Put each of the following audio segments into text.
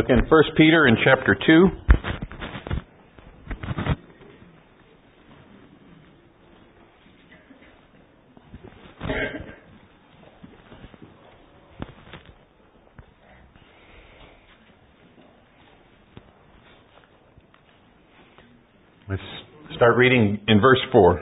look in 1 Peter in chapter 2. Let's start reading in verse 4.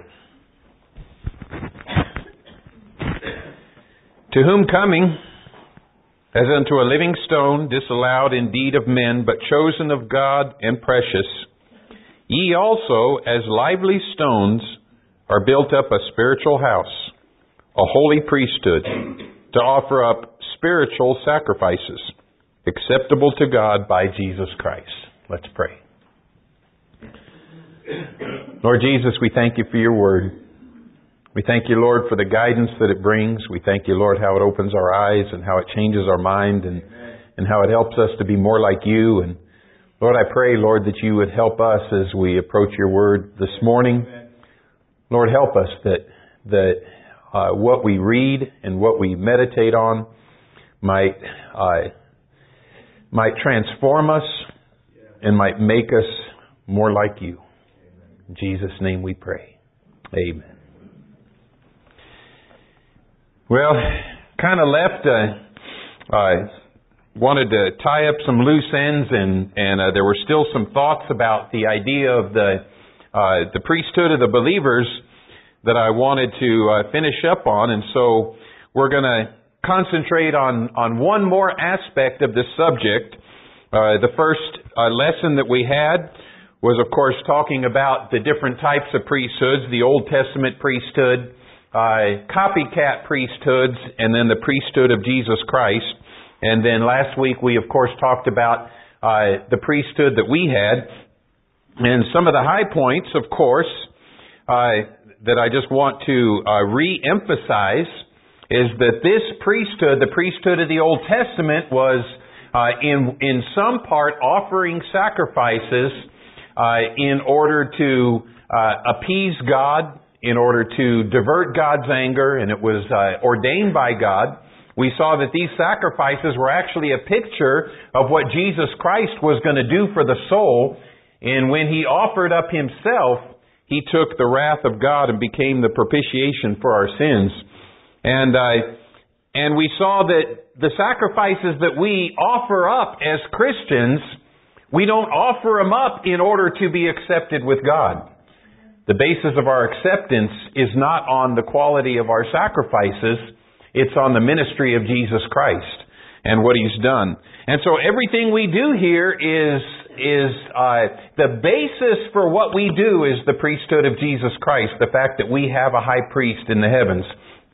To whom coming, as unto a living stone, disallowed indeed of men, but chosen of God and precious, ye also, as lively stones, are built up a spiritual house, a holy priesthood, to offer up spiritual sacrifices, acceptable to God by Jesus Christ. Let's pray. Lord Jesus, we thank you for your word. We thank you, Lord, for the guidance that it brings. We thank you, Lord, how it opens our eyes and how it changes our mind and how it helps us to be more like you. And Lord, I pray, Lord, that you would help us as we approach your word this morning. Lord, help us that what we read and what we meditate on might transform us and might make us more like you. In Jesus' name we pray. Amen. Well, kind of left, I wanted to tie up some loose ends and there were still some thoughts about the idea of the priesthood of the believers that I wanted to finish up on. And so we're going to concentrate on one more aspect of this subject. The first lesson that we had was, of course, talking about the different types of priesthoods, the Old Testament priesthood, copycat priesthoods, and then the priesthood of Jesus Christ. And then last week we, of course, talked about the priesthood that we had. And some of the high points, of course, that I just want to re-emphasize is that this priesthood, the priesthood of the Old Testament, was in some part offering sacrifices in order to appease God, in order to divert God's anger, and it was ordained by God. We saw that these sacrifices were actually a picture of what Jesus Christ was going to do for the soul. And when He offered up Himself, He took the wrath of God and became the propitiation for our sins. And we saw that the sacrifices that we offer up as Christians, we don't offer them up in order to be accepted with God. The basis of our acceptance is not on the quality of our sacrifices. It's on the ministry of Jesus Christ and what He's done. And so everything we do here is the basis for what we do is the priesthood of Jesus Christ, the fact that we have a high priest in the heavens.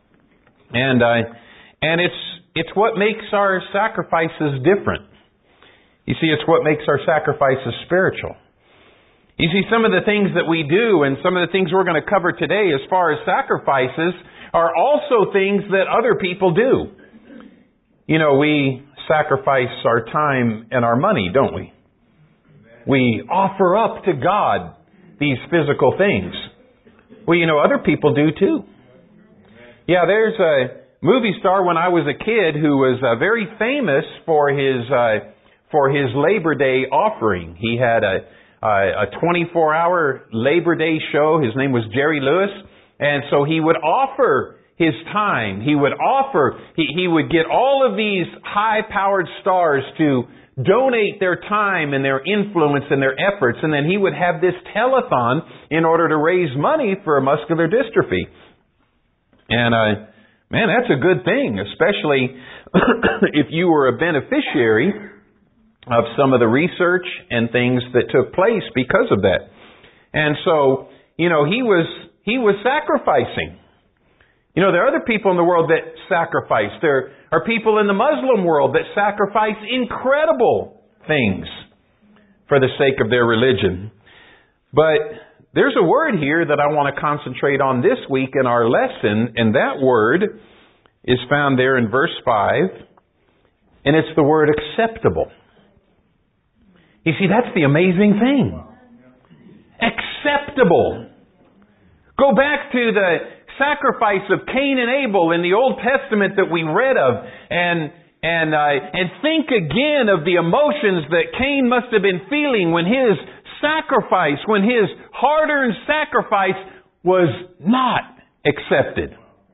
And it's what makes our sacrifices different. You see, it's what makes our sacrifices spiritual. You see, some of the things that we do and some of the things we're going to cover today as far as sacrifices are also things that other people do. You know, we sacrifice our time and our money, don't we? We offer up to God these physical things. Well, you know, other people do too. Yeah, there's a movie star when I was a kid who was very famous for his Labor Day offering. He had a 24-hour Labor Day show. His name was Jerry Lewis. And so he would offer his time. He would get all of these high-powered stars to donate their time and their influence and their efforts. And then he would have this telethon in order to raise money for muscular dystrophy. And, man, that's a good thing, especially if you were a beneficiary of some of the research and things that took place because of that. And so, you know, he was sacrificing. You know, there are other people in the world that sacrifice. There are people in the Muslim world that sacrifice incredible things for the sake of their religion. But there's a word here that I want to concentrate on this week in our lesson, and that word is found there in verse 5, and it's the word acceptable. You see, that's the amazing thing. Acceptable. Go back to the sacrifice of Cain and Abel in the Old Testament that we read of. And And think again of the emotions that Cain must have been feeling when his hard-earned sacrifice was not accepted.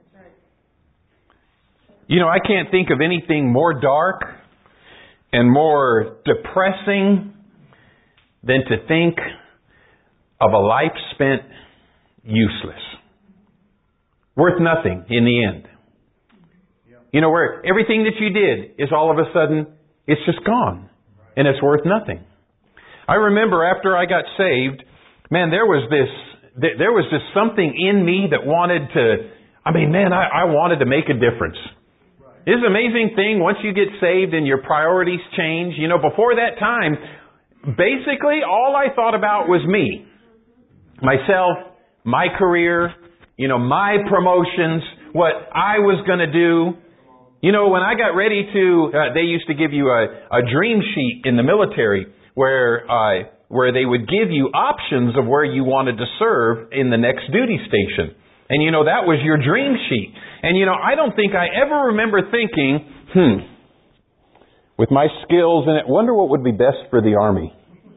You know, I can't think of anything more dark and more depressing than to think of a life spent useless. Worth nothing in the end. You know, where everything that you did is all of a sudden, it's just gone. And it's worth nothing. I remember after I got saved, man, there was just something in me that wanted to, I wanted to make a difference. It's an amazing thing once you get saved and your priorities change. You know, before that time, basically all I thought about was me. Myself, my career, you know, my promotions, what I was going to do. You know, when I got ready to, they used to give you a dream sheet in the military where they would give you options of where you wanted to serve in the next duty station. And you know, that was your dream sheet. And you know, I don't think I ever remember thinking, with my skills in it, wonder what would be best for the Army.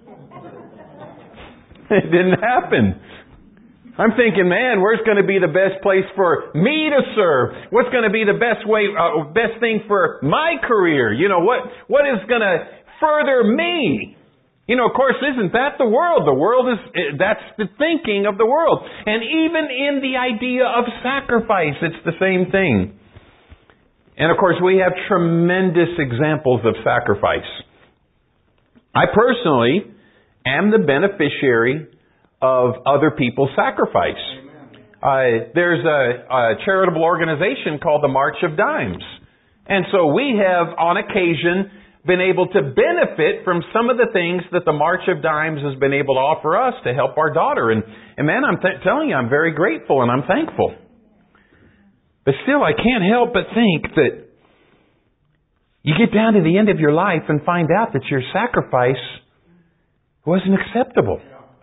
It didn't happen. I'm thinking, man, where's going to be the best place for me to serve? What's going to be the best thing for my career? You know, what is going to further me? You know, of course, isn't that the world? The world that's the thinking of the world. And even in the idea of sacrifice, it's the same thing. And of course, we have tremendous examples of sacrifice. I personally am the beneficiary of other people's sacrifice. There's a charitable organization called the March of Dimes. And so we have, on occasion, been able to benefit from some of the things that the March of Dimes has been able to offer us to help our daughter. And man, I'm telling you, I'm very grateful and I'm thankful. But still, I can't help but think that you get down to the end of your life and find out that your sacrifice wasn't acceptable.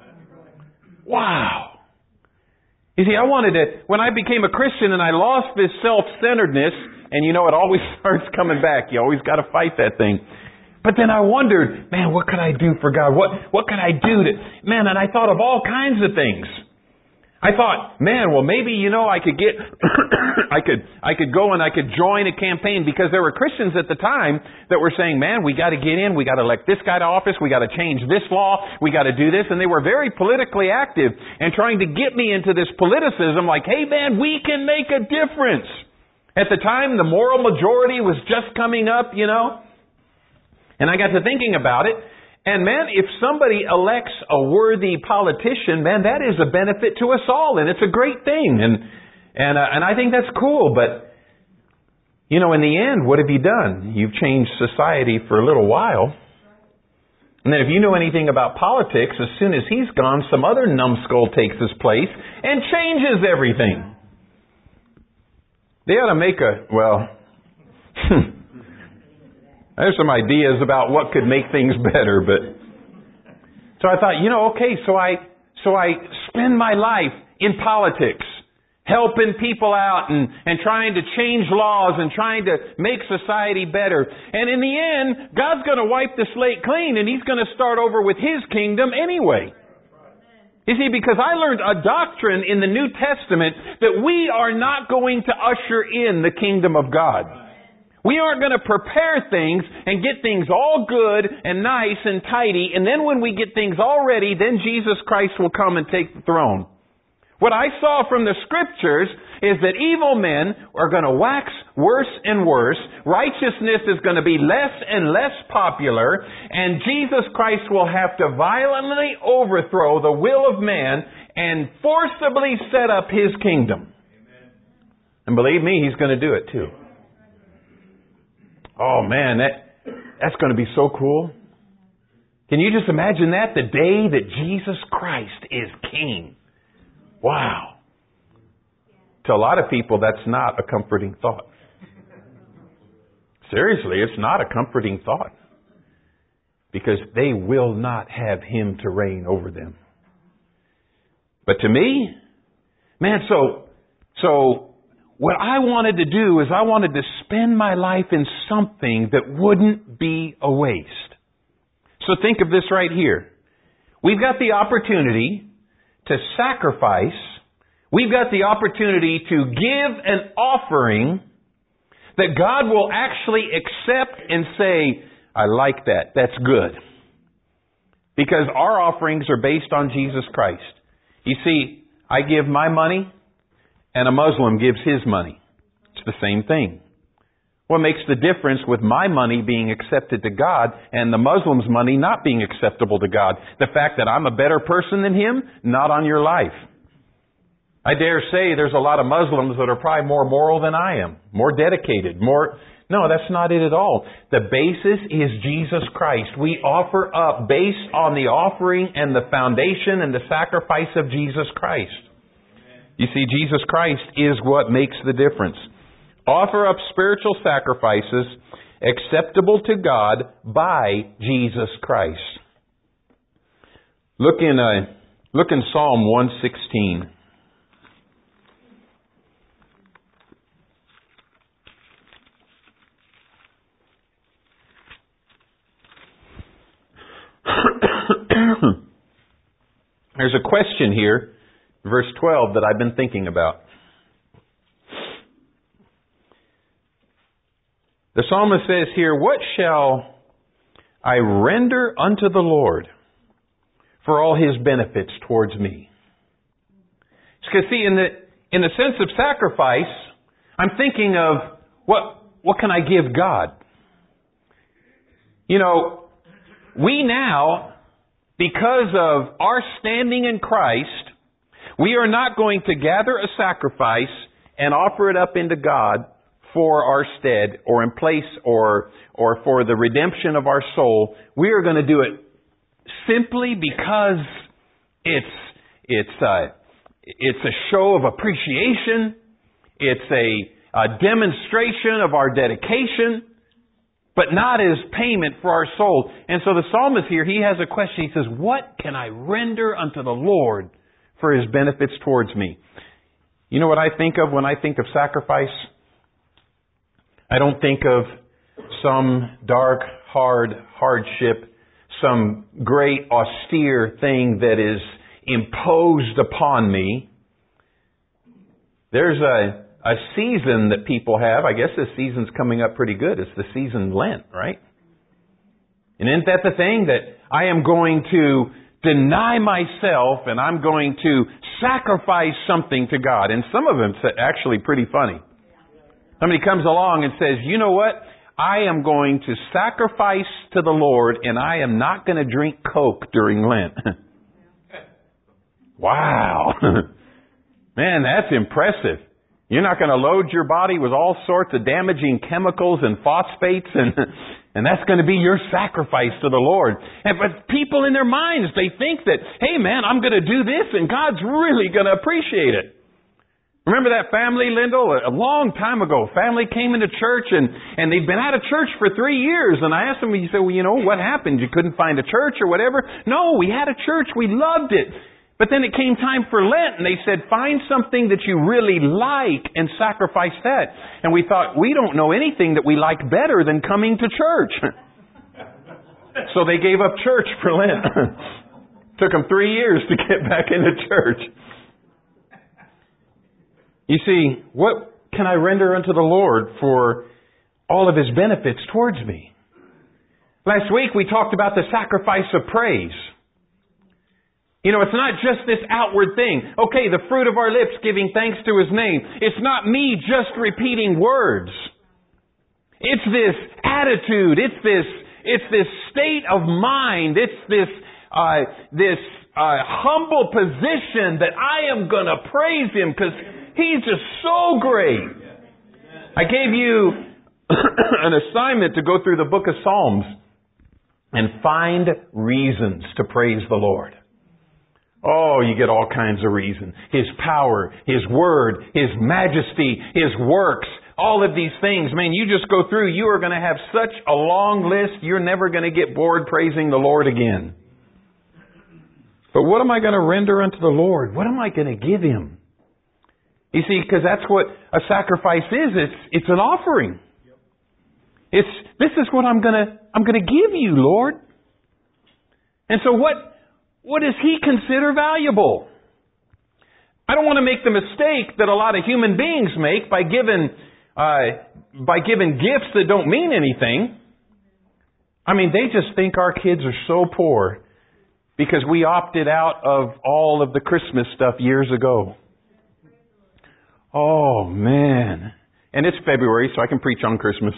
Wow. You see, when I became a Christian and I lost this self-centeredness, and you know, it always starts coming back. You always got to fight that thing. But then I wondered, man, what could I do for God? What could I do and I thought of all kinds of things. I thought, man, well, maybe, you know, I could I could go and I could join a campaign, because there were Christians at the time that were saying, man, we got to get in, we got to elect this guy to office, we got to change this law, we got to do this. And they were very politically active and trying to get me into this politicism like, hey, man, we can make a difference. At the time, the moral majority was just coming up, you know. And I got to thinking about it. And man, if somebody elects a worthy politician, man, that is a benefit to us all, and it's a great thing. And I think that's cool. But you know, in the end, what have you done? You've changed society for a little while. And then if you know anything about politics, as soon as he's gone, some other numbskull takes his place and changes everything. They ought to make there's some ideas about what could make things better, but so I thought, you know, okay, so I spend my life in politics, helping people out and trying to change laws and trying to make society better. And in the end, God's going to wipe the slate clean and He's going to start over with His kingdom anyway. You see, because I learned a doctrine in the New Testament that we are not going to usher in the kingdom of God. We aren't going to prepare things and get things all good and nice and tidy, and then when we get things all ready, then Jesus Christ will come and take the throne. What I saw from the Scriptures is that evil men are going to wax worse and worse, righteousness is going to be less and less popular, and Jesus Christ will have to violently overthrow the will of man and forcibly set up His kingdom. And believe me, He's going to do it too. Oh man, that's going to be so cool. Can you just imagine that? The day that Jesus Christ is King. Wow. To a lot of people, that's not a comforting thought. Seriously, it's not a comforting thought. Because they will not have Him to reign over them. But to me, man, so what I wanted to do is I wanted to spend my life in something that wouldn't be a waste. So think of this right here. We've got the opportunity to sacrifice. We've got the opportunity to give an offering that God will actually accept and say, I like that. That's good. Because our offerings are based on Jesus Christ. You see, I give my money and a Muslim gives his money. It's the same thing. What makes the difference with my money being accepted to God and the Muslim's money not being acceptable to God? The fact that I'm a better person than him? Not on your life. I dare say there's a lot of Muslims that are probably more moral than I am. More dedicated. No, that's not it at all. The basis is Jesus Christ. We offer up based on the offering and the foundation and the sacrifice of Jesus Christ. You see, Jesus Christ is what makes the difference. Offer up spiritual sacrifices acceptable to God by Jesus Christ. Look in Psalm 116. There's a question here, verse 12, that I've been thinking about. The psalmist says here, what shall I render unto the Lord for all His benefits towards me? Because see, in the sense of sacrifice, I'm thinking of what can I give God? You know, we now, because of our standing in Christ, we are not going to gather a sacrifice and offer it up into God for our stead or in place or for the redemption of our soul. We are going to do it simply because it's a show of appreciation. It's a demonstration of our dedication, but not as payment for our soul. And so the psalmist here, he has a question. He says, what can I render unto the Lord for His benefits towards me? You know what I think of when I think of sacrifice? I don't think of some dark, hardship, some great austere thing that is imposed upon me. There's a season that people have. I guess this season's coming up pretty good. It's the season Lent, right? And isn't that the thing? That I am going to deny myself and I'm going to sacrifice something to God. And some of them are actually pretty funny. Somebody comes along and says, you know what? I am going to sacrifice to the Lord and I am not going to drink Coke during Lent. Wow. Man, that's impressive. You're not going to load your body with all sorts of damaging chemicals and phosphates and that's going to be your sacrifice to the Lord. But people in their minds, they think that, hey man, I'm going to do this and God's really going to appreciate it. Remember that family, Lyndall? A long time ago, family came into church and they'd been out of church for 3 years. And I asked them, you say, well, you know, what happened? You couldn't find a church or whatever? No, we had a church. We loved it. But then it came time for Lent and they said, find something that you really like and sacrifice that. And we thought, we don't know anything that we like better than coming to church. So they gave up church for Lent. Took them 3 years to get back into church. You see, what can I render unto the Lord for all of His benefits towards me? Last week we talked about the sacrifice of praise. You know, it's not just this outward thing. Okay, the fruit of our lips giving thanks to His name. It's not me just repeating words. It's this attitude. It's this state of mind. It's this humble position that I am going to praise Him because He's just so great. I gave you an assignment to go through the book of Psalms and find reasons to praise the Lord. Oh, you get all kinds of reasons. His power, His word, His majesty, His works, all of these things. Man, you just go through, you are going to have such a long list, you're never going to get bored praising the Lord again. But what am I going to render unto the Lord? What am I going to give Him? You see, because that's what a sacrifice is. It's an offering. This is what I'm gonna give you, Lord. And so what does He consider valuable? I don't want to make the mistake that a lot of human beings make by giving gifts that don't mean anything. I mean, they just think our kids are so poor because we opted out of all of the Christmas stuff years ago. Oh, man. And it's February, so I can preach on Christmas.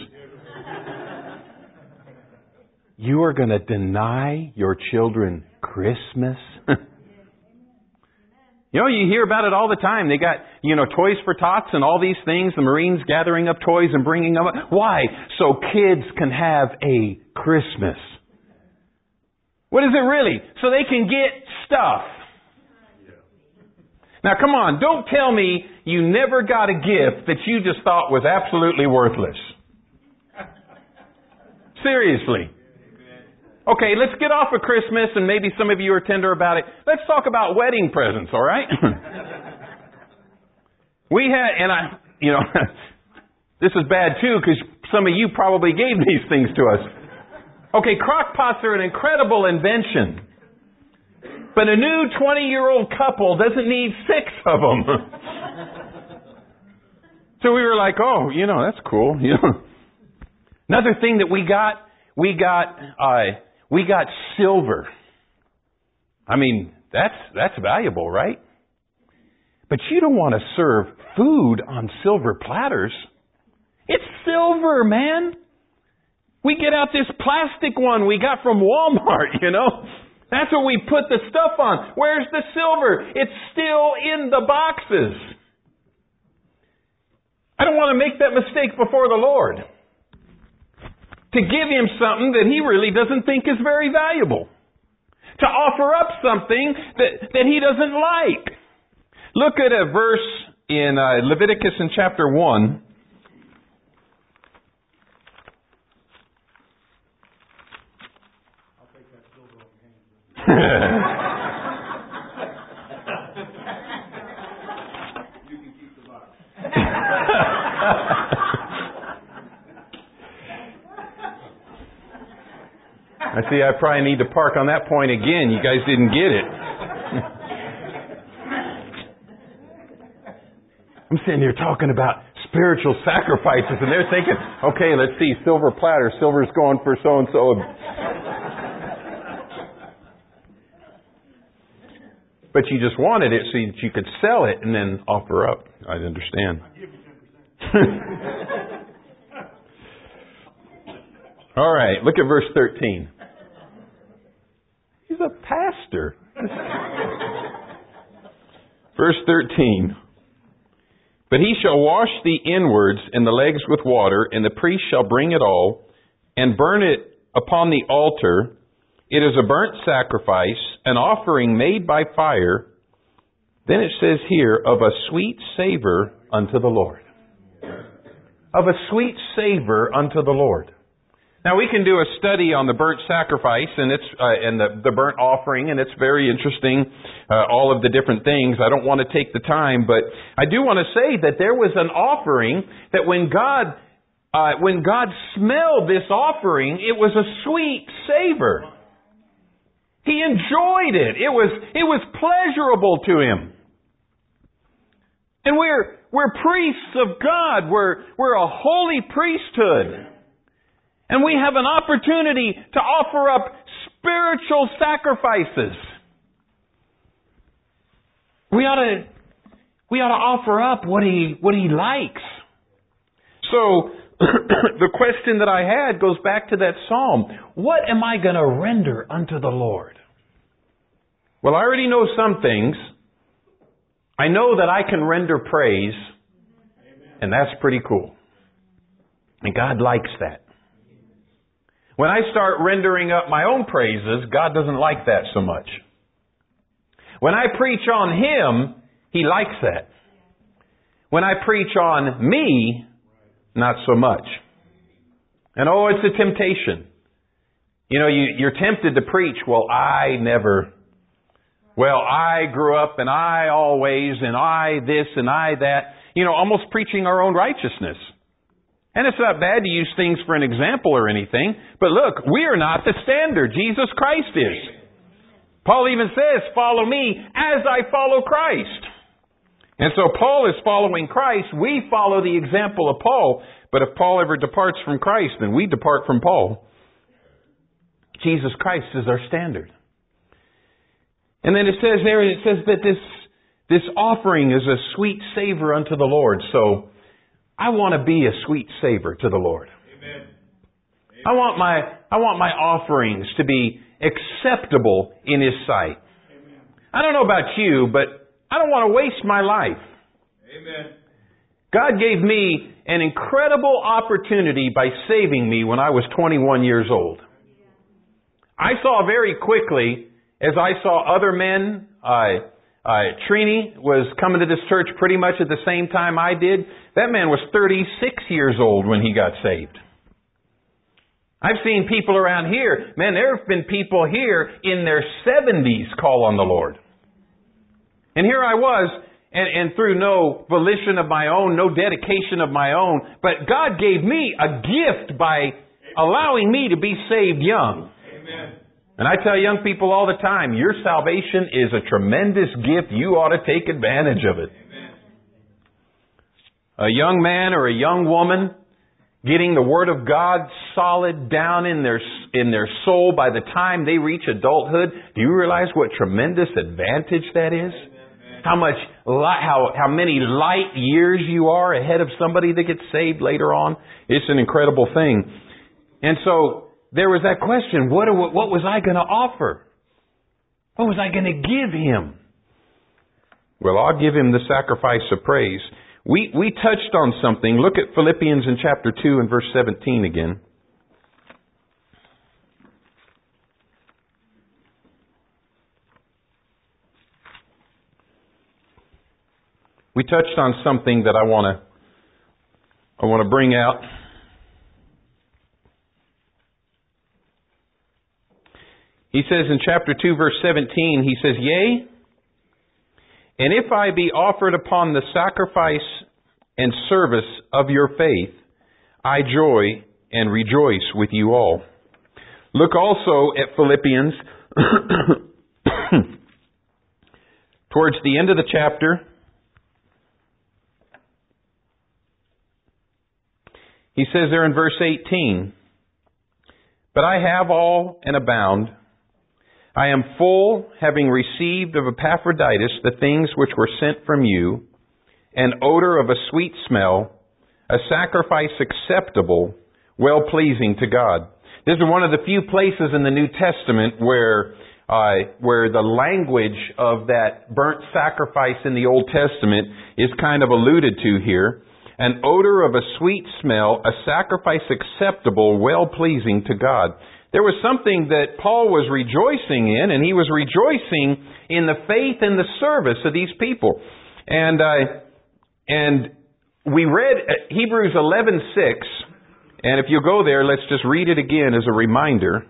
You are going to deny your children Christmas? You know, you hear about it all the time. They got, Toys for Tots and all these things. The Marines gathering up toys and bringing them up. Why? So kids can have a Christmas. What is it really? So they can get stuff. Now come on, don't tell me you never got a gift that you just thought was absolutely worthless. Seriously. Okay, let's get off of Christmas, and maybe some of you are tender about it. Let's talk about wedding presents, all right? This is bad too, because some of you probably gave these things to us. Okay, crock pots are an incredible invention. But a new 20-year-old couple doesn't need 6 of them. So we were like, oh, that's cool. Another thing that we got silver. I mean, that's valuable, right? But you don't want to serve food on silver platters. It's silver, man. We get out this plastic one we got from Walmart, That's what we put the stuff on. Where's the silver? It's still in the boxes. I don't want to make that mistake before the Lord. To give Him something that He really doesn't think is very valuable. To offer up something that He doesn't like. Look at a verse in Leviticus in chapter 1. I'll take that silver off your hands. You can keep the box. I see I probably need to park on that point again. You guys didn't get it. I'm sitting here talking about spiritual sacrifices, and they're thinking, okay, let's see, silver platter, silver's going for so-and-so. But you just wanted it so that you could sell it and then offer up. I understand. I'll give you 10%. All right, look at verse 13. He's a pastor. Verse 13. But he shall wash the inwards and the legs with water, and the priest shall bring it all, and burn it upon the altar. It is a burnt sacrifice, an offering made by fire. Then it says here, of a sweet savor unto the Lord. Of a sweet savor unto the Lord. Now we can do a study on the burnt sacrifice and the burnt offering, and it's very interesting, all of the different things. I don't want to take the time, but I do want to say that there was an offering that when God smelled this offering, it was a sweet savor. He enjoyed it. It was pleasurable to Him. And we're priests of God. We're a holy priesthood. And we have an opportunity to offer up spiritual sacrifices. We ought to offer up what he likes. So the question that I had goes back to that psalm. What am I going to render unto the Lord? Well, I already know some things. I know that I can render praise, and that's pretty cool. And God likes that. When I start rendering up my own praises, God doesn't like that so much. When I preach on Him, He likes that. When I preach on me, not so much. And it's a temptation. You're tempted to preach, well, I never well, I grew up and I always and I this and I that. Almost preaching our own righteousness. And it's not bad to use things for an example or anything. But look, we are not the standard. Jesus Christ is. Paul even says, follow me as I follow Christ. And so Paul is following Christ. We follow the example of Paul. But if Paul ever departs from Christ, then we depart from Paul. Jesus Christ is our standard. And then it says that this offering is a sweet savor unto the Lord. So I want to be a sweet savor to the Lord. Amen. I want my offerings to be acceptable in His sight. Amen. I don't know about you, but I don't want to waste my life. Amen. God gave me an incredible opportunity by saving me when I was 21 years old. I saw very quickly, as I saw other men, Trini was coming to this church pretty much at the same time I did. That man was 36 years old when he got saved. I've seen people around here, man, there have been people here in their 70s call on the Lord. And here I was, and through no volition of my own, no dedication of my own, but God gave me a gift by allowing me to be saved young. Amen. And I tell young people all the time, your salvation is a tremendous gift. You ought to take advantage of it. Amen. A young man or a young woman getting the Word of God solid down in their soul by the time they reach adulthood. Do you realize what tremendous advantage that is? How many light years you are ahead of somebody that gets saved later on? It's an incredible thing. And so there was that question, what was I going to offer? What was I going to give Him? Well, I'll give Him the sacrifice of praise. We touched on something. Look at Philippians in chapter 2 and verse 17 again. We touched on something that I want to bring out. He says in chapter 2 verse 17, he says, Yea, and if I be offered upon the sacrifice and service of your faith, I joy and rejoice with you all. Look also at Philippians towards the end of the chapter. He says there in verse 18, But I have all and abound. I am full, having received of Epaphroditus the things which were sent from you, an odor of a sweet smell, a sacrifice acceptable, well-pleasing to God. This is one of the few places in the New Testament where the language of that burnt sacrifice in the Old Testament is kind of alluded to here. An odor of a sweet smell, a sacrifice acceptable, well-pleasing to God. There was something that Paul was rejoicing in, and he was rejoicing in the faith and the service of these people. And we read Hebrews 11:6, and if you go there, let's just read it again as a reminder.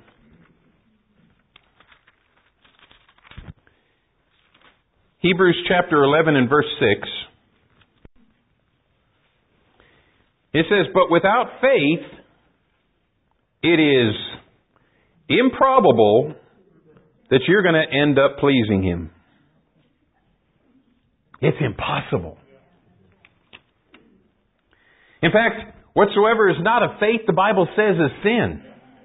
Hebrews chapter 11 and verse 6. It says, But without faith, it is improbable that you're going to end up pleasing Him. It's impossible. In fact, whatsoever is not of faith, the Bible says, is sin.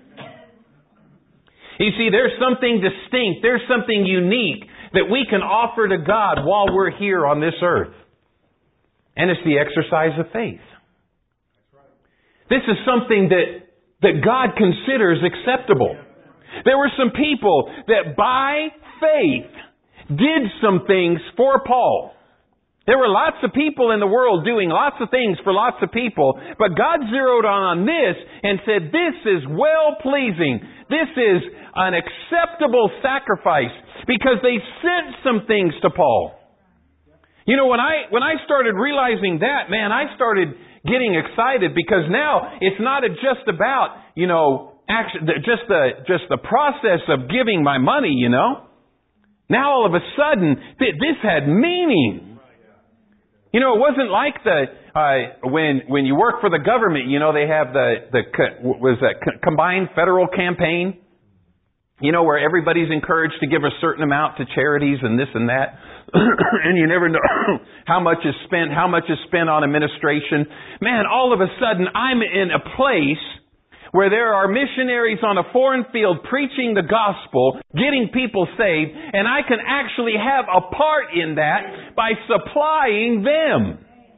You see, there's something distinct, there's something unique that we can offer to God while we're here on this earth. And it's the exercise of faith. This is something that God considers acceptable. There were some people that by faith did some things for Paul. There were lots of people in the world doing lots of things for lots of people, but God zeroed on this and said, this is well-pleasing. This is an acceptable sacrifice because they sent some things to Paul. You know, when I started realizing that, man, I started getting excited because now it's not just about, you know, just the process of giving my money, you know. Now all of a sudden, this had meaning. You know, it wasn't like when you work for the government, you know, they have combined federal campaign, you know, where everybody's encouraged to give a certain amount to charities and this and that. And you never know how much is spent on administration. Man, all of a sudden I'm in a place where there are missionaries on a foreign field preaching the gospel, getting people saved, and I can actually have a part in that by supplying them.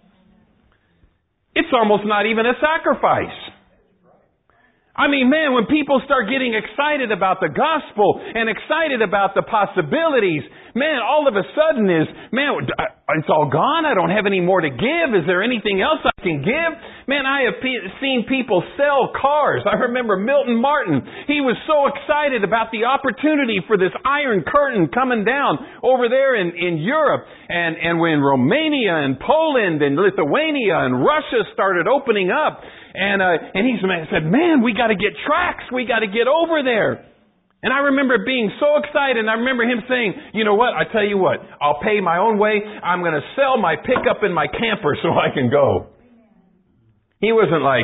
It's almost not even a sacrifice. I mean, man, when people start getting excited about the gospel and excited about the possibilities, man, all of a sudden it's all gone. I don't have any more to give. Is there anything else I can give? Man, I have seen people sell cars. I remember Milton Martin. He was so excited about the opportunity for this Iron Curtain coming down over there in Europe. And when Romania and Poland and Lithuania and Russia started opening up, and he said, man, we got to get tracks. We got to get over there. And I remember being so excited, and I remember him saying, you know what, I tell you what, I'll pay my own way. I'm going to sell my pickup and my camper so I can go. He wasn't like,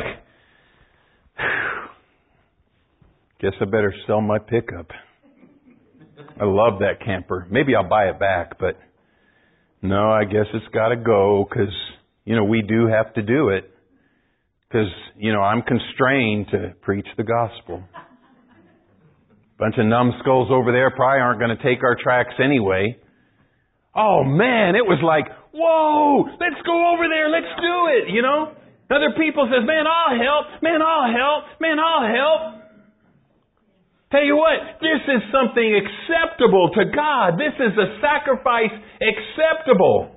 guess I better sell my pickup. I love that camper. Maybe I'll buy it back, but no, I guess it's got to go because, you know, we do have to do it. Because, you know, I'm constrained to preach the gospel. Bunch of numbskulls over there probably aren't going to take our tracks anyway. Oh man, it was like, whoa, let's go over there, let's do it, you know. Other people says, man, I'll help, man, I'll help, man, I'll help. Tell you what, this is something acceptable to God. This is a sacrifice acceptable.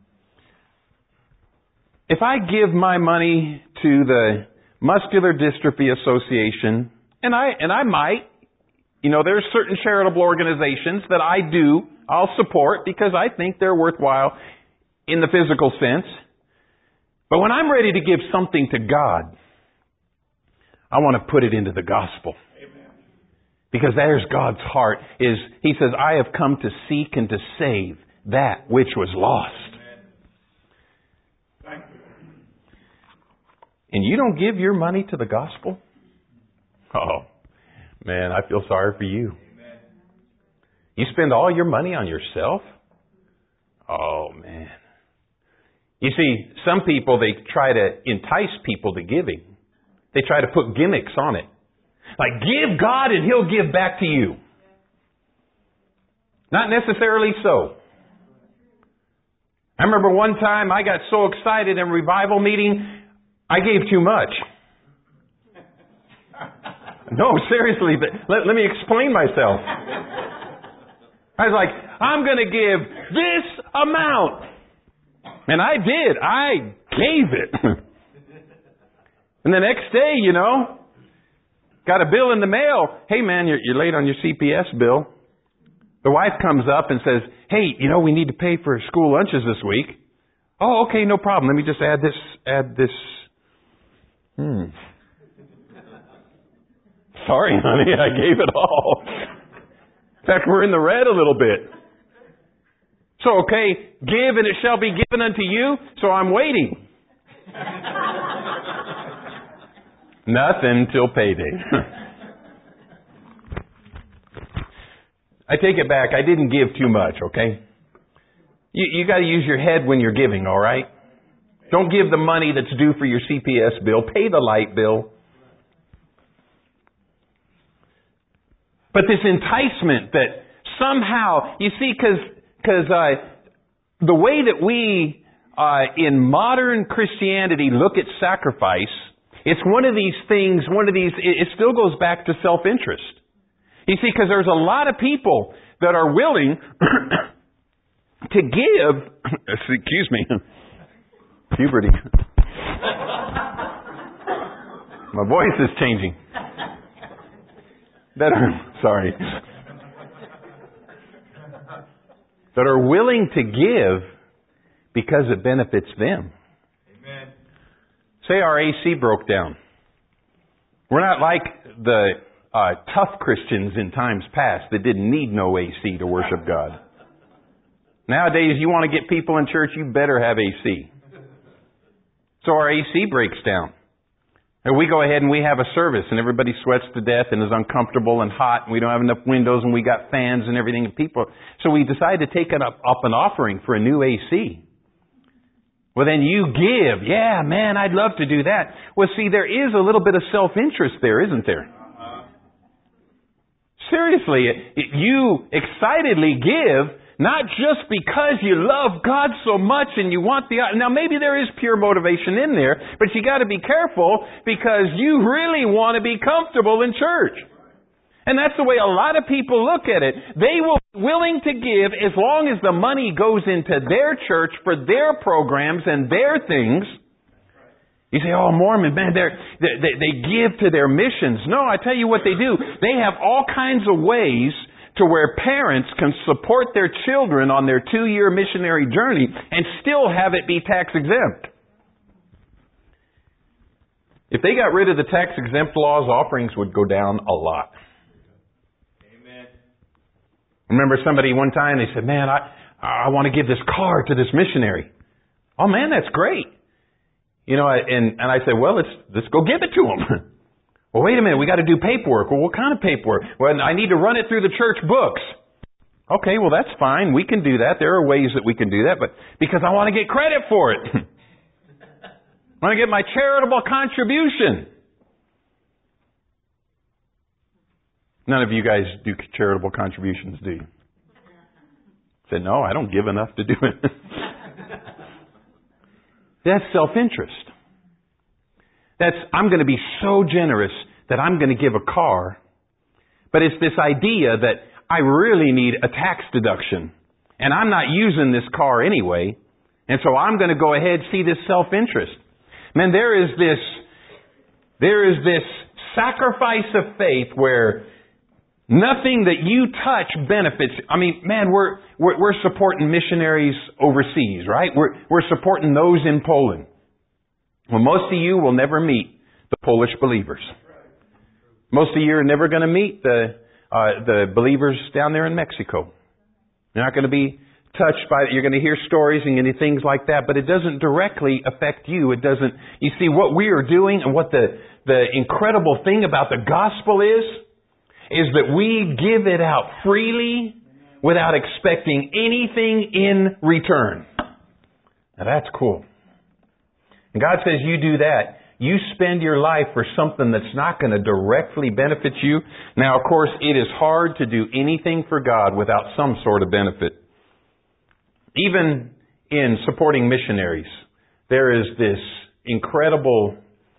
If I give my money to the Muscular Dystrophy Association, and I might, you know, there's certain charitable organizations that I'll support because I think they're worthwhile in the physical sense. But when I'm ready to give something to God, I want to put it into the gospel. Amen. Because there's God's heart. He says, I have come to seek and to save that which was lost. And you don't give your money to the gospel? Oh, man, I feel sorry for you. Amen. You spend all your money on yourself? Oh, man. You see, some people, they try to entice people to giving. They try to put gimmicks on it. Like, give God and He'll give back to you. Not necessarily so. I remember one time I got so excited in a revival meeting, I gave too much. No, seriously, let me explain myself. I was like, I'm going to give this amount. And I did. I gave it. And the next day, you know, got a bill in the mail. Hey, man, you're late on your CPS bill. The wife comes up and says, hey, you know, we need to pay for school lunches this week. Oh, okay, no problem. Let me just add this. Sorry, honey, I gave it all. In fact, we're in the red a little bit. So, okay, give and it shall be given unto you. So I'm waiting. Nothing till payday. I take it back. I didn't give too much, okay? You got to use your head when you're giving, all right? Don't give the money that's due for your CPS bill. Pay the light bill. But this enticement that somehow, you see, because the way that we in modern Christianity look at sacrifice, it's one of these things, it still goes back to self-interest. You see, because there's a lot of people that are willing to give, excuse me, puberty. My voice is changing. That are willing to give because it benefits them. Amen. Say our AC broke down. We're not like the tough Christians in times past that didn't need no AC to worship God. Nowadays, you want to get people in church, you better have AC. So our AC breaks down. And we go ahead and we have a service and everybody sweats to death and is uncomfortable and hot and we don't have enough windows and we got fans and everything and people. So we decide to take up an offering for a new AC. Well, then you give. Yeah, man, I'd love to do that. Well, see, there is a little bit of self-interest there, isn't there? Seriously, you excitedly give, not just because you love God so much and you want the... Now, maybe there is pure motivation in there, but you got to be careful because you really want to be comfortable in church. And that's the way a lot of people look at it. They will be willing to give as long as the money goes into their church for their programs and their things. You say, oh, Mormon, man, they give to their missions. No, I tell you what they do. They have all kinds of ways to where parents can support their children on their 2-year missionary journey and still have it be tax exempt. If they got rid of the tax exempt laws, offerings would go down a lot. Amen. I remember somebody one time, they said, man, I want to give this car to this missionary. Oh man, that's great. You know, and I said, well, let's go give it to him. Well, wait a minute, we got to do paperwork. Well, what kind of paperwork? Well, I need to run it through the church books. Okay, well, that's fine. We can do that. There are ways that we can do that, but because I want to get credit for it. I want to get my charitable contribution. None of you guys do charitable contributions, do you? I said, no, I don't give enough to do it. That's self-interest. I'm going to be so generous that I'm going to give a car. But it's this idea that I really need a tax deduction. And I'm not using this car anyway. And so I'm going to go ahead and see this self-interest. Man, there is this sacrifice of faith where nothing that you touch benefits. I mean, man, we're supporting missionaries overseas, right? We're supporting those in Poland. Well, most of you will never meet the Polish believers. Most of you are never going to meet the believers down there in Mexico. You're not going to be touched by it. You're going to hear stories and things like that, but it doesn't directly affect you. It doesn't. You see, what we are doing and what the incredible thing about the gospel is that we give it out freely without expecting anything in return. Now that's cool. And God says you do that. You spend your life for something that's not going to directly benefit you. Now, of course, it is hard to do anything for God without some sort of benefit. Even in supporting missionaries, there is this incredible,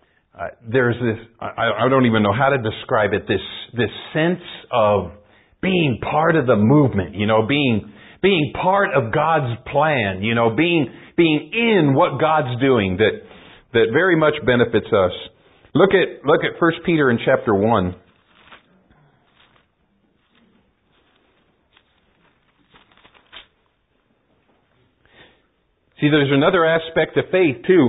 I don't even know how to describe it, this sense of being part of the movement, being part of God's plan, being in what God's doing that very much benefits us. Look at 1 Peter in chapter 1. See, there's another aspect of faith too.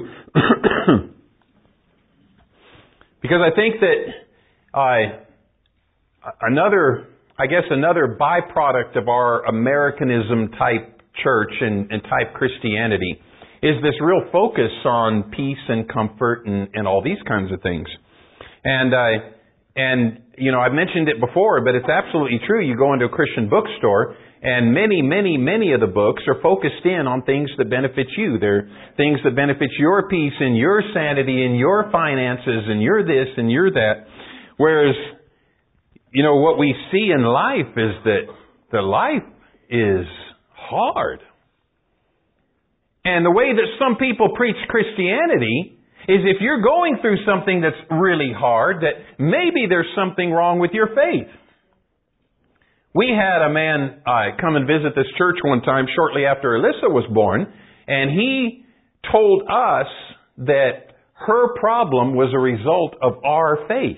Because I think that another byproduct of our Americanism type church and type Christianity is this real focus on peace and comfort and all these kinds of things. And I've mentioned it before, but it's absolutely true. You go into a Christian bookstore and many of the books are focused in on things that benefit you. They're things that benefit your peace and your sanity and your finances and your this and your that. Whereas, what we see in life is that the life is hard. And the way that some people preach Christianity is if you're going through something that's really hard, that maybe there's something wrong with your faith. We had a man come and visit this church one time shortly after Alyssa was born, and he told us that her problem was a result of our faith.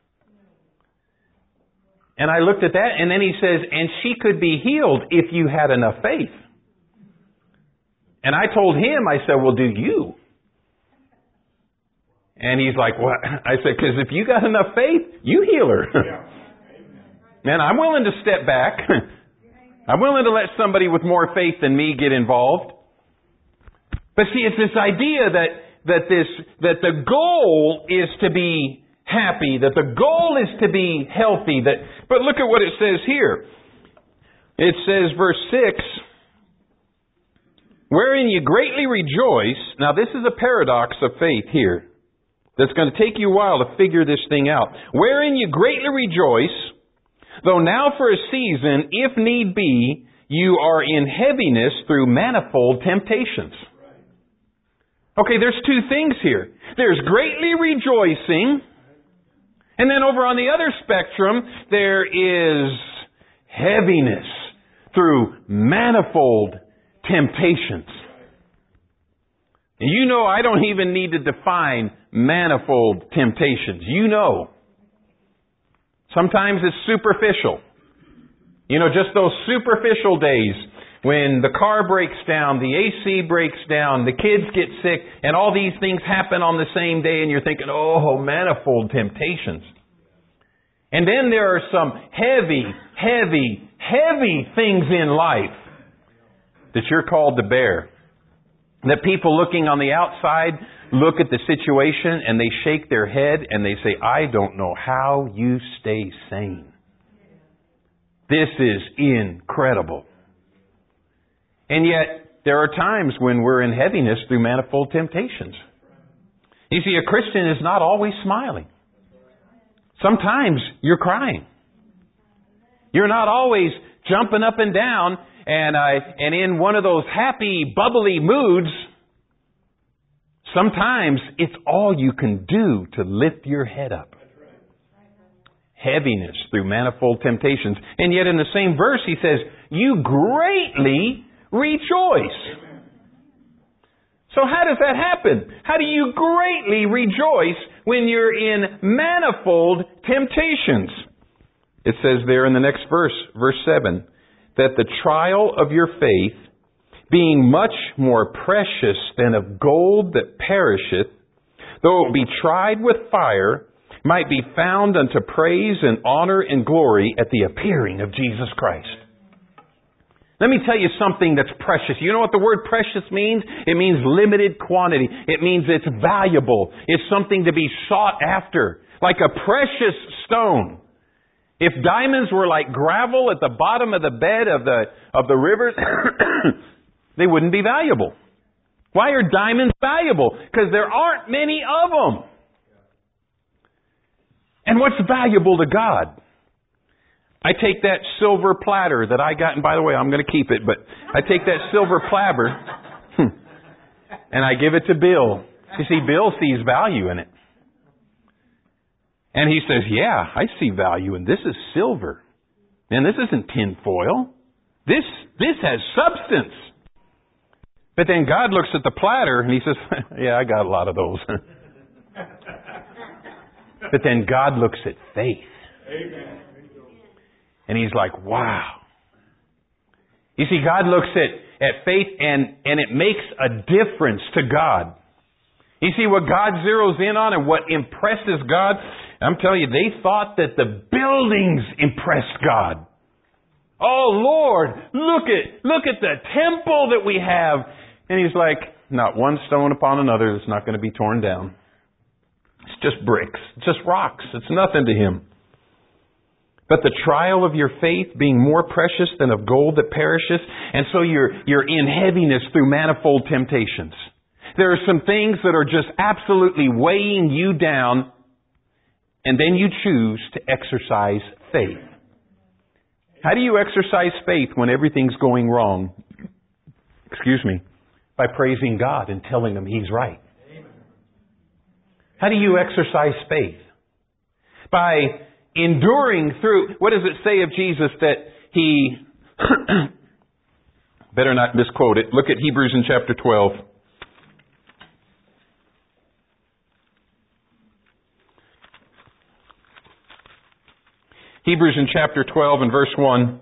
And I looked at that, and then he says, and she could be healed if you had enough faith. And I told him, I said, well, do you? And he's like, "What?" I said, "Because if you got enough faith, you heal her." Man, I'm willing to step back. I'm willing to let somebody with more faith than me get involved. But see, it's this idea that the goal is to be happy, that the goal is to be healthy. But look at what it says here. It says, verse 6, wherein you greatly rejoice. Now this is a paradox of faith here. That's going to take you a while to figure this thing out. Wherein you greatly rejoice, though now for a season, if need be, you are in heaviness through manifold temptations. Okay, there's two things here. There's greatly rejoicing, and then over on the other spectrum, there is heaviness through manifold temptations. And you know I don't even need to define manifold temptations. You know. Sometimes it's superficial. You know, just those superficial days when the car breaks down, the AC breaks down, the kids get sick, and all these things happen on the same day, and you're thinking, oh, manifold temptations. And then there are some heavy things in life that you're called to bear. That people looking on the outside look at the situation and they shake their head and they say, I don't know how you stay sane. This is incredible. And yet, there are times when we're in heaviness through manifold temptations. You see, a Christian is not always smiling. Sometimes you're crying. You're not always jumping up and down and in one of those happy, bubbly moods. Sometimes it's all you can do to lift your head up. Heaviness through manifold temptations. And yet in the same verse he says, you greatly rejoice. So how does that happen? How do you greatly rejoice when you're in manifold temptations? It says there in the next verse, verse 7, that the trial of your faith, being much more precious than of gold that perisheth, though it be tried with fire, might be found unto praise and honor and glory at the appearing of Jesus Christ. Let me tell you something that's precious. You know what the word precious means? It means limited quantity. It means it's valuable. It's something to be sought after. Like a precious stone. If diamonds were like gravel at the bottom of the bed of the rivers, they wouldn't be valuable. Why are diamonds valuable? Because there aren't many of them. And what's valuable to God? I take that silver platter that I got, and by the way, I'm going to keep it, but I take that silver platter and I give it to Bill. You see, Bill sees value in it. And he says, yeah, I see value in this. Is silver. And this isn't tin foil. This has substance. But then God looks at the platter and he says, yeah, I got a lot of those. But then God looks at faith. Amen. And He's like, wow. You see, God looks at faith and it makes a difference to God. You see, what God zeroes in on and what impresses God, I'm telling you, they thought that the buildings impressed God. Oh Lord, look at the temple that we have. And He's like, not one stone upon another that's not going to be torn down. It's just bricks. It's just rocks. It's nothing to Him. But the trial of your faith being more precious than of gold that perisheth, and so you're in heaviness through manifold temptations. There are some things that are just absolutely weighing you down, and then you choose to exercise faith. How do you exercise faith when everything's going wrong? Excuse me. By praising God and telling Him He's right. How do you exercise faith? By enduring through, what does it say of Jesus that He, better not misquote it, look at Hebrews in chapter 12. Hebrews in chapter 12 and verse 1.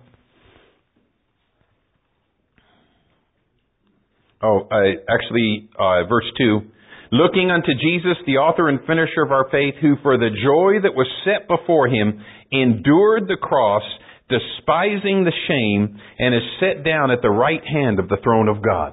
Verse 2. looking unto Jesus, the author and finisher of our faith, who for the joy that was set before Him endured the cross, despising the shame, and is set down at the right hand of the throne of God.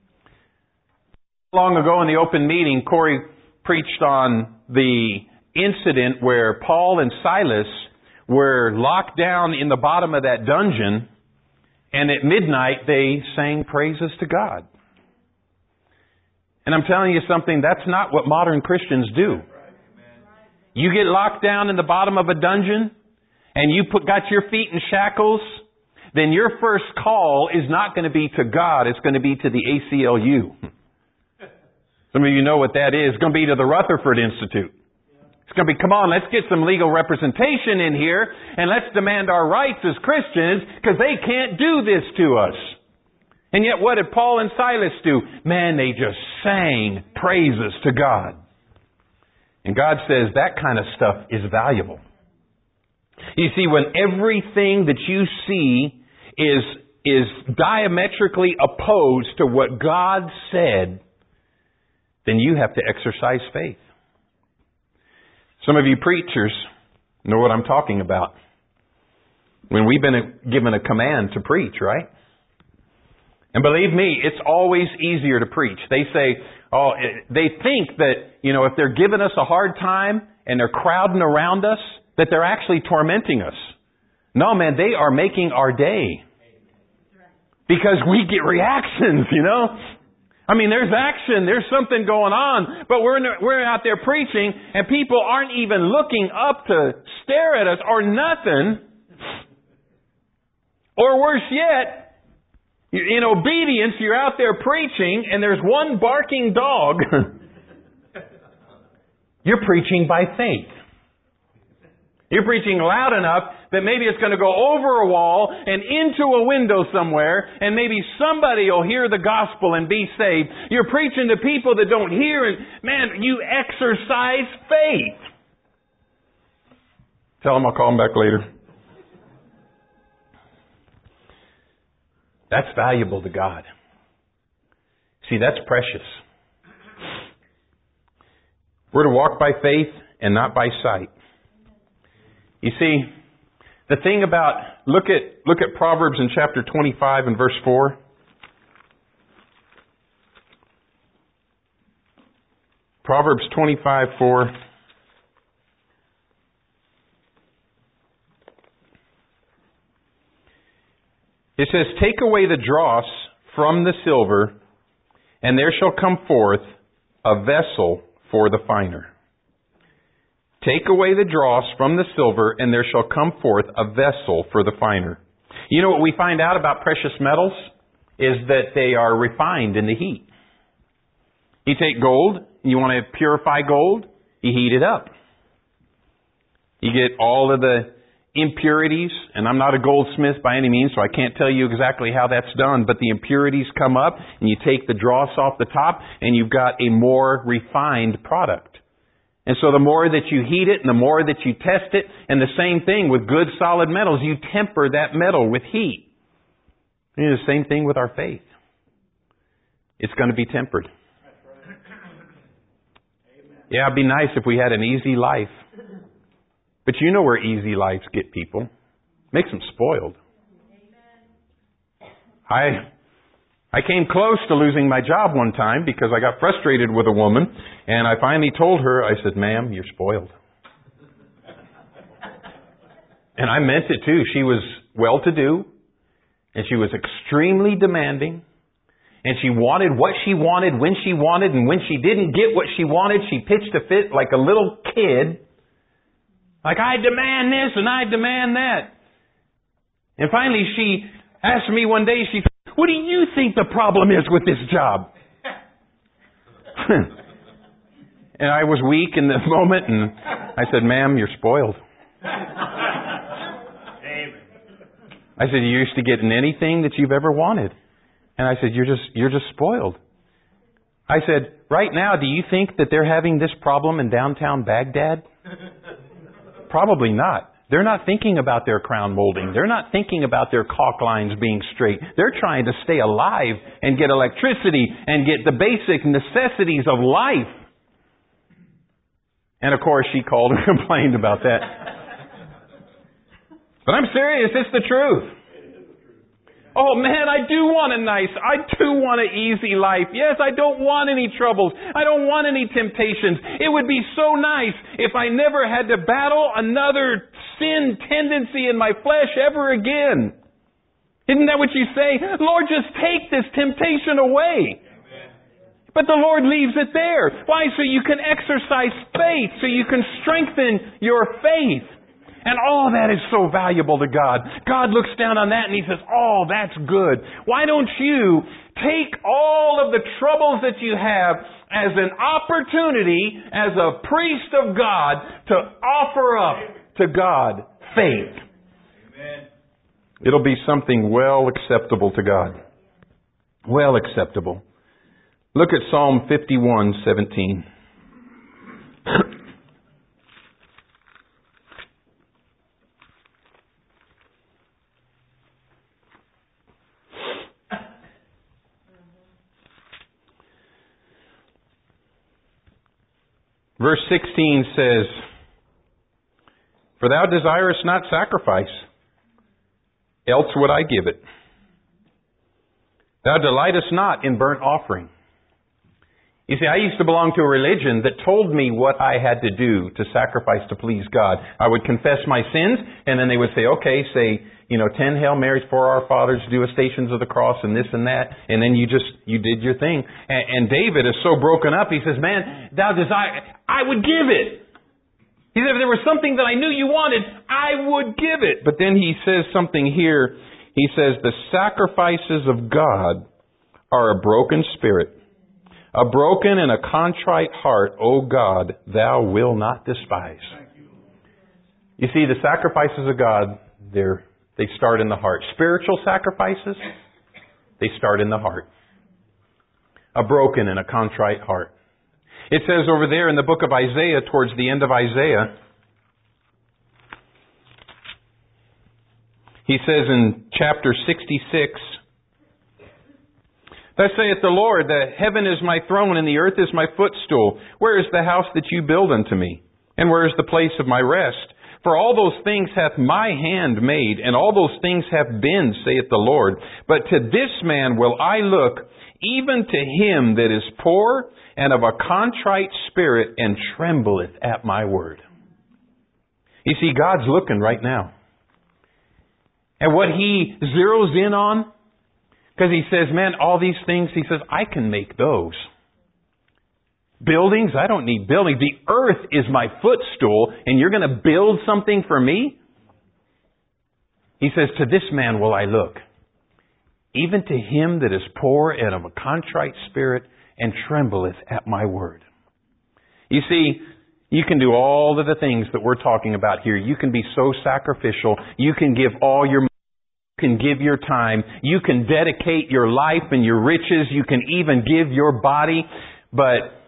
Long ago in the open meeting, Corey preached on the incident where Paul and Silas were locked down in the bottom of that dungeon, and at midnight they sang praises to God. And I'm telling you something, that's not what modern Christians do. You get locked down in the bottom of a dungeon, and you got your feet in shackles, then your first call is not going to be to God, it's going to be to the ACLU. Some of you know what that is. It's going to be to the Rutherford Institute. It's going to be, come on, let's get some legal representation in here, and let's demand our rights as Christians, because they can't do this to us. And yet what did Paul and Silas do? Man, they just sang praises to God. And God says that kind of stuff is valuable. You see, when everything that you see is diametrically opposed to what God said, then you have to exercise faith. Some of you preachers know what I'm talking about. When we've been given a command to preach, right? And believe me, it's always easier to preach. They say, they think that, if they're giving us a hard time and they're crowding around us, that they're actually tormenting us. No, man, they are making our day. Because we get reactions, I mean, there's action, there's something going on, but we're out there preaching, and people aren't even looking up to stare at us or nothing. Or worse yet, in obedience, you're out there preaching, and there's one barking dog. You're preaching by faith. You're preaching loud enough that maybe it's going to go over a wall and into a window somewhere, and maybe somebody will hear the gospel and be saved. You're preaching to people that don't hear, and man, you exercise faith. Tell them I'll call them back later. That's valuable to God. See, that's precious. We're to walk by faith and not by sight. You see, the thing about, look at Proverbs in chapter 25 and verse 4. Proverbs 25:4. It says, take away the dross from the silver, and there shall come forth a vessel for the finer. Take away the dross from the silver, and there shall come forth a vessel for the finer. You know what we find out about precious metals? Is that they are refined in the heat. You take gold, you want to purify gold, you heat it up. You get all of the impurities, and I'm not a goldsmith by any means, so I can't tell you exactly how that's done, but the impurities come up, and you take the dross off the top, and you've got a more refined product. And so the more that you heat it and the more that you test it, and the same thing with good solid metals, you temper that metal with heat. And the same thing with our faith. It's going to be tempered. Yeah, it'd be nice if we had an easy life. But you know where easy lives get people. Makes them spoiled. I came close to losing my job one time because I got frustrated with a woman, and I finally told her, I said, ma'am, you're spoiled. And I meant it too. She was well-to-do, and she was extremely demanding, and she wanted what she wanted, when she wanted, and when she didn't get what she wanted, she pitched a fit like a little kid. Like, I demand this and I demand that. And finally she asked me one day, she said, what do you think the problem is with this job? And I was weak in the moment, and I said, ma'am, you're spoiled. I said, you're used to getting anything that you've ever wanted. And I said, you're just spoiled. I said, right now, do you think that they're having this problem in downtown Baghdad? Probably not. They're not thinking about their crown molding. They're not thinking about their caulk lines being straight. They're trying to stay alive and get electricity and get the basic necessities of life. And of course she called and complained about that. But I'm serious, it's the truth. Oh man, I do want I do want an easy life. Yes, I don't want any troubles. I don't want any temptations. It would be so nice if I never had to battle another sin tendency in my flesh ever again. Isn't that what you say? Lord, just take this temptation away. But the Lord leaves it there. Why? So you can exercise faith, so you can strengthen your faith. And all that is so valuable to God. God looks down on that and He says, oh, that's good. Why don't you take all of the troubles that you have as an opportunity, as a priest of God, to offer up to God faith. Amen. It'll be something well acceptable to God. Well acceptable. Look at Psalm 51:17. Verse 16 says, for thou desirest not sacrifice, else would I give it. Thou delightest not in burnt offering. You see, I used to belong to a religion that told me what I had to do to sacrifice to please God. I would confess my sins, and then they would say, okay, say, 10 Hail Marys, 4 Our Fathers, do a Stations of the Cross, and this and that, and then you did your thing. And David is so broken up, he says, man, thou desire, I would give it. He said, if there was something that I knew you wanted, I would give it. But then he says something here. He says, the sacrifices of God are a broken spirit. A broken and a contrite heart, O God, thou wilt not despise. You see, the sacrifices of God, they start in the heart. Spiritual sacrifices, they start in the heart. A broken and a contrite heart. It says over there in the book of Isaiah, towards the end of Isaiah, he says in chapter 66, thus saith the Lord, the heaven is my throne and the earth is my footstool. Where is the house that you build unto me? And where is the place of my rest? For all those things hath my hand made, and all those things have been, saith the Lord. But to this man will I look, even to him that is poor and of a contrite spirit, and trembleth at my word. You see, God's looking right now. And what He zeroes in on, because He says, man, all these things, He says, I can make those. Buildings, I don't need buildings. The earth is my footstool, and you're going to build something for me? He says, to this man will I look, even to him that is poor and of a contrite spirit, and trembleth at my word. You see, you can do all of the things that we're talking about here. You can be so sacrificial. You can give all your money. You can give your time. You can dedicate your life and your riches. You can even give your body. But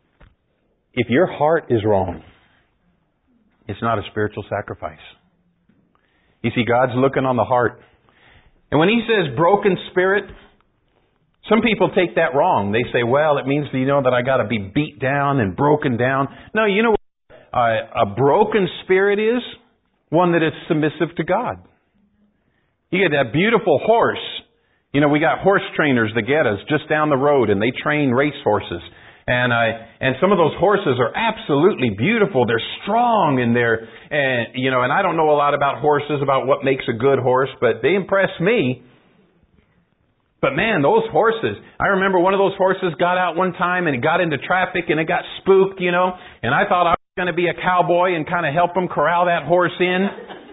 if your heart is wrong, it's not a spiritual sacrifice. You see, God's looking on the heart. And when He says broken spirit, some people take that wrong. They say, well, it means, that I got to be beat down and broken down. No, you know what a broken spirit is? One that is submissive to God. You get that beautiful horse. We got horse trainers that get us just down the road, and they train race horses. And some of those horses are absolutely beautiful. They're strong and and I don't know a lot about horses, about what makes a good horse, but they impress me. But man, those horses, I remember one of those horses got out one time and it got into traffic and it got spooked, and I thought I was going to be a cowboy and kind of help them corral that horse in.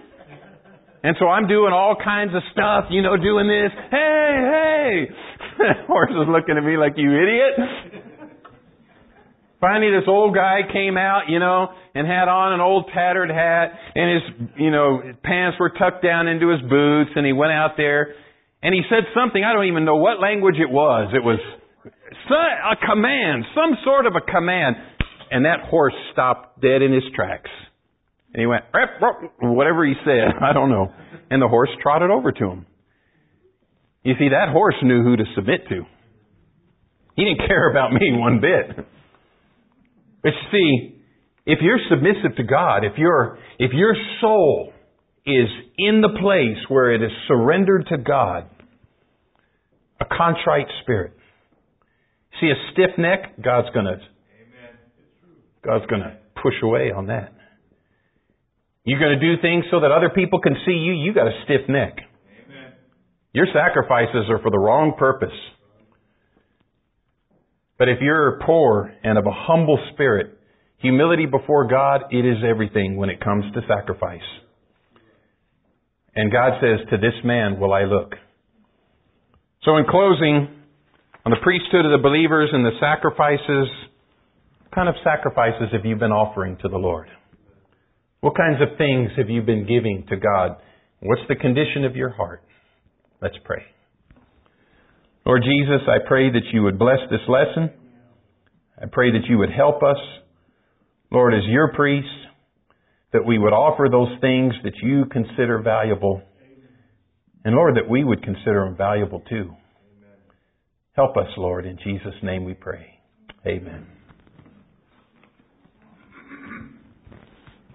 And so I'm doing all kinds of stuff, doing this. Hey! The horse is looking at me like, you idiot. Finally, this old guy came out, and had on an old tattered hat, and his pants were tucked down into his boots, and he went out there, and he said something, I don't even know what language it was. It was a command, some sort of a command. And that horse stopped dead in his tracks. And he went, whatever he said, I don't know. And the horse trotted over to him. You see, that horse knew who to submit to. He didn't care about me one bit. But see, If you're submissive to God, if your soul is in the place where it is surrendered to God, a contrite spirit. See a stiff neck, God's going to push away on that. You're going to do things so that other people can see you. You got a stiff neck. Amen. Your sacrifices are for the wrong purpose. But if you're poor and of a humble spirit, humility before God, it is everything when it comes to sacrifice. And God says, to this man will I look. So in closing, on the priesthood of the believers and the sacrifices, what kind of sacrifices have you been offering to the Lord? What kinds of things have you been giving to God? What's the condition of your heart? Let's pray. Lord Jesus, I pray that you would bless this lesson. I pray that you would help us, Lord, as your priest, that we would offer those things that you consider valuable. And Lord, that we would consider them valuable too. Help us, Lord. In Jesus' name we pray. Amen.